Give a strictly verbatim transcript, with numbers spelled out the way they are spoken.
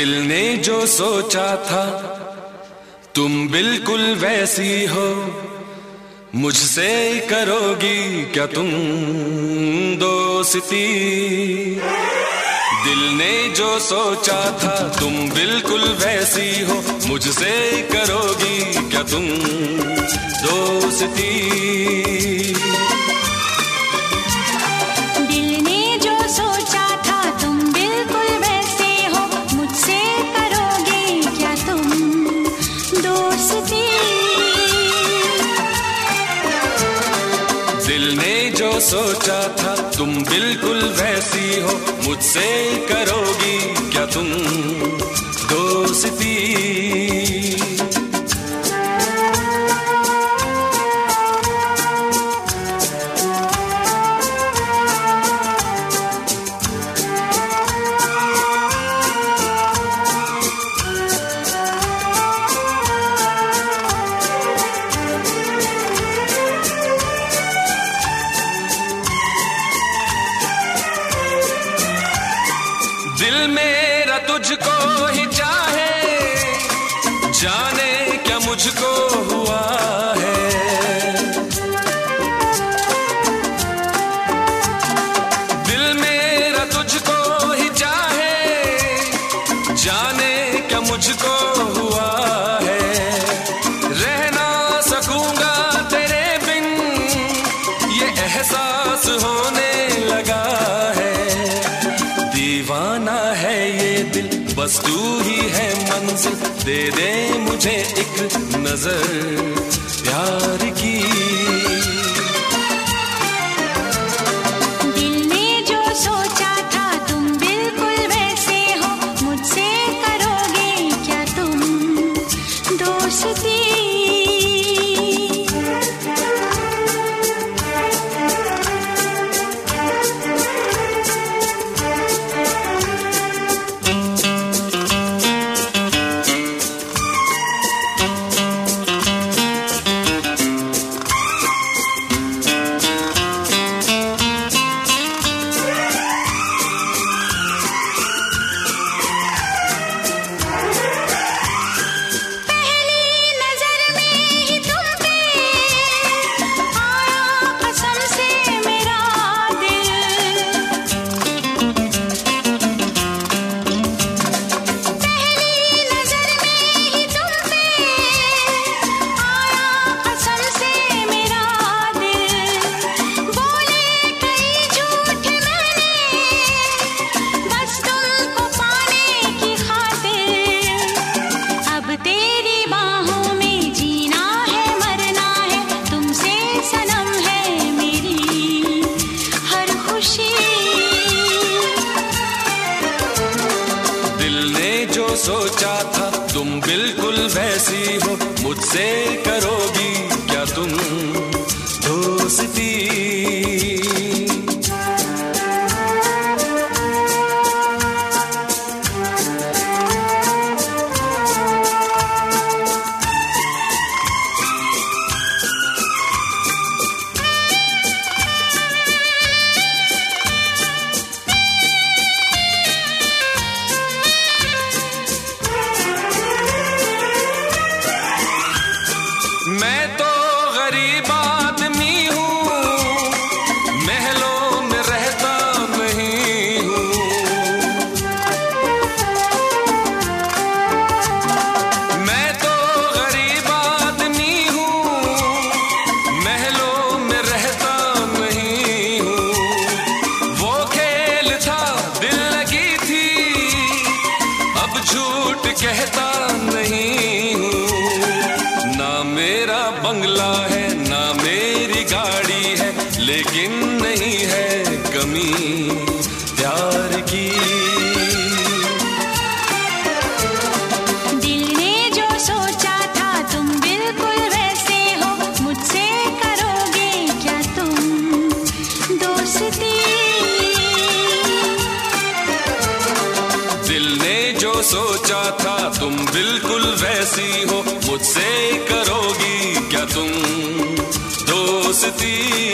दिल ने जो सोचा था तुम बिल्कुल वैसी हो, मुझसे करोगी क्या तुम दोस्ती। दिल ने जो सोचा था तुम बिल्कुल वैसी हो, मुझसे करोगी क्या तुम दोस्ती। दिल ने जो सोचा था तुम बिल्कुल वैसी हो, मुझसे करोगी क्या तुम दोस्ती। दिल मेरा तुझको ही चाहे, जाने क्या मुझको हुआ है। दिल मेरा तुझको ही चाहे, जाने क्या मुझको हुआ है। रह ना सकूंगा तेरे बिन, ये एहसास होने लगा है। दीवाना है ये दिल, बस तू ही है मंजिल, दे दे मुझे एक नजर प्यार की। दिल ने जो सोचा था तुम बिल्कुल वैसे हो, मुझसे करोगे क्या तुम दोस्ती। सोचा था तुम बिल्कुल वैसी हो, मुझसे करोगी क्या तुम दोस्ती। मैं तो गरीब आदमी हूँ, महलों में रहता नहीं हूँ। मैं तो गरीब आदमी हूँ, महलों में रहता नहीं हूँ। वो खेल था दिल लगी थी, अब झूठ कहता नहीं हूँ। ना मेरा बंगला है ना मेरी गाड़ी है, लेकिन नहीं है कमी प्यार की। दिल ने जो सोचा था तुम बिल्कुल वैसे हो, मुझसे करोगे क्या तुम दोस्ती। दिल ने जो सोचा था तुम बिल्कुल वैसी हो, मुझसे करोगी क्या तुम दोस्ती।